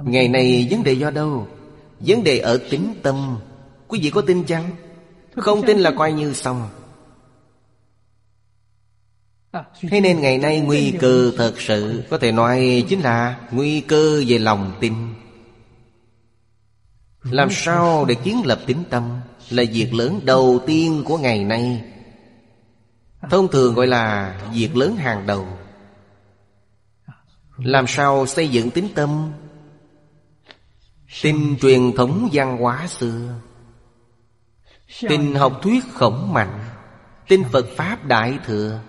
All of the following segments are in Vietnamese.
Ngày nay vấn đề do đâu? Vấn đề ở tín tâm. Quý vị có tin chăng? Không tin là coi như xong. Thế nên ngày nay nguy cơ thật sự có thể nói chính là nguy cơ về lòng tin. Làm sao để kiến lập tín tâm là việc lớn đầu tiên của ngày nay. Thông thường gọi là việc lớn hàng đầu. Làm sao xây dựng tín tâm? Tin truyền thống văn hóa xưa, tin học thuyết Khổng Mạnh, tin Phật Pháp Đại Thừa.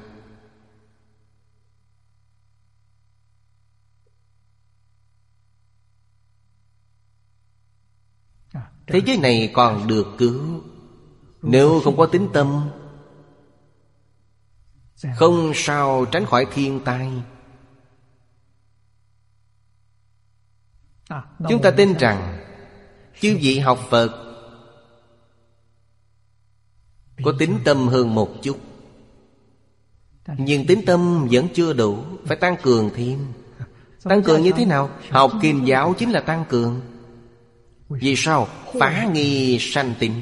Thế giới này còn được cứu. Nếu không có tín tâm, không sao tránh khỏi thiên tai. Chúng ta tin rằng chư vị học Phật có tín tâm hơn một chút, nhưng tín tâm vẫn chưa đủ, phải tăng cường thêm. Tăng cường như thế nào? Học Kinh giáo chính là tăng cường. Vì sao? Phá nghi sanh tín.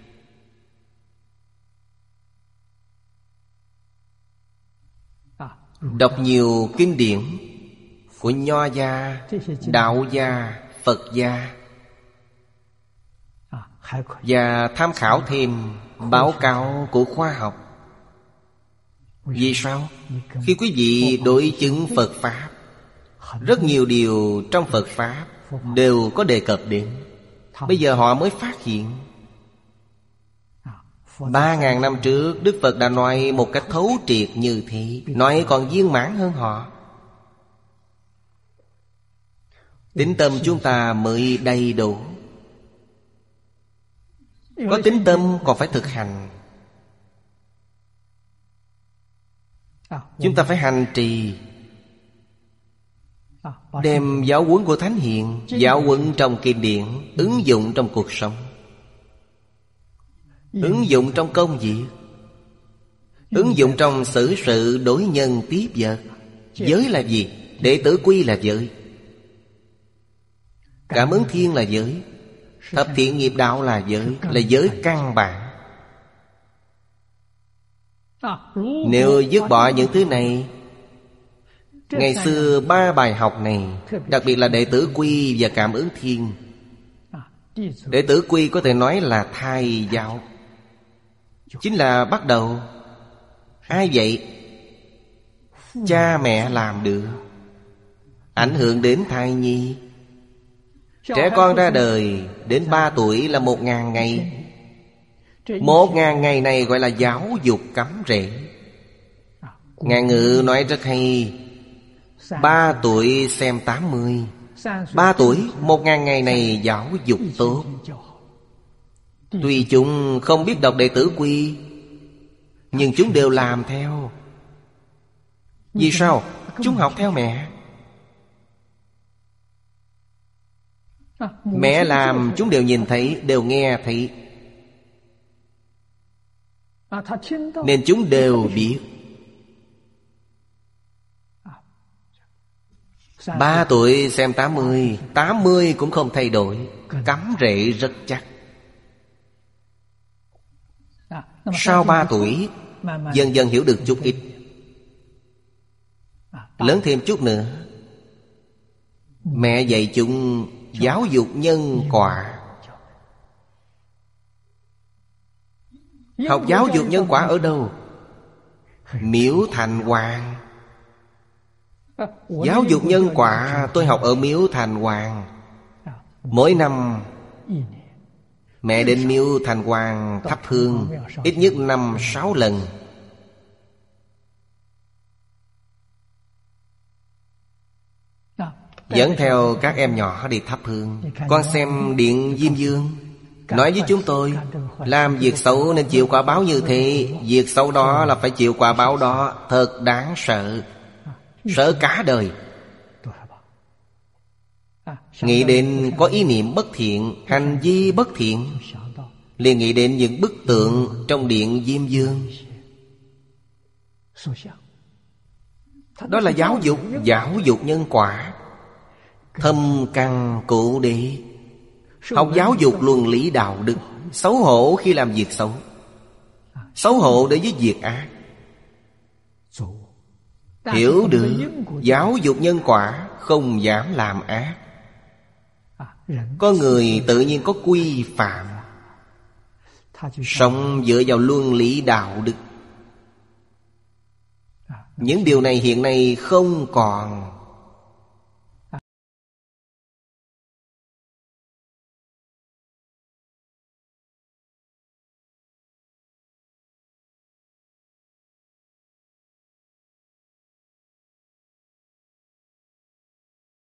Đọc nhiều kinh điển của Nho gia, Đạo gia, Phật gia, và tham khảo thêm báo cáo của khoa học. Vì sao? Khi quý vị đối chứng Phật Pháp, rất nhiều điều trong Phật Pháp đều có đề cập đến. Bây giờ họ mới phát hiện. 3.000 năm trước Đức Phật đã nói một cách thấu triệt như thế, nói còn viên mãn hơn họ. Tín tâm chúng ta mới đầy đủ. Có tín tâm còn phải thực hành. Chúng ta phải hành trì, đem giáo huấn của Thánh Hiền, giáo huấn trong kinh điển ứng dụng trong cuộc sống, ứng dụng trong công việc, ứng dụng trong xử sự đối nhân tiếp vật. Giới là gì? Đệ tử quy là giới, cảm ứng thiên là giới, thập thiện nghiệp đạo là giới căn bản. Nếu dứt bỏ những thứ này, ngày xưa 3 bài học này, đặc biệt là đệ tử quy và cảm ứng thiên. Đệ tử quy có thể nói là thai giáo, chính là bắt đầu. Ai vậy? Cha mẹ làm được, ảnh hưởng đến thai nhi. Trẻ con ra đời đến 3 tuổi là 1.000 ngày. 1.000 ngày này gọi là giáo dục cắm rễ. Ngạn ngữ nói rất hay: 3 tuổi xem 80. 3 tuổi 1.000 ngày này giáo dục tốt. Tuy chúng không biết đọc đệ tử quy, nhưng chúng đều làm theo. Vì sao? Chúng học theo mẹ. Mẹ làm chúng đều nhìn thấy, đều nghe thấy, nên chúng đều biết. 3 tuổi xem 80, 80 cũng không thay đổi, cắm rễ rất chắc. Sau 3 tuổi dần dần hiểu được chút ít. Lớn thêm chút nữa, mẹ dạy chúng giáo dục nhân quả. Học giáo dục nhân quả ở đâu? Miếu Thành Hoàng. Giáo dục nhân quả tôi học ở Miếu Thành Hoàng. Mỗi năm mẹ đến Miếu Thành Hoàng thắp hương ít nhất 5-6 lần. Dẫn theo các em nhỏ đi thắp hương. Con xem Điện Diêm Vương nói với chúng tôi, làm việc xấu nên chịu quả báo như thế. Việc xấu đó là phải chịu quả báo đó. Thật đáng sợ, sợ cả đời. Nghĩ đến có ý niệm bất thiện, hành vi bất thiện, liền nghĩ đến những bức tượng trong Điện Diêm Vương. Đó là giáo dục nhân quả. thâm căn cố đế. Học giáo dục luân lý đạo đức, xấu hổ khi làm việc xấu, xấu hổ đối với việc ác. Hiểu được giáo dục nhân quả, không dám làm ác. Có người tự nhiên có quy phạm, sống dựa vào luân lý đạo đức. Những điều này hiện nay không còn.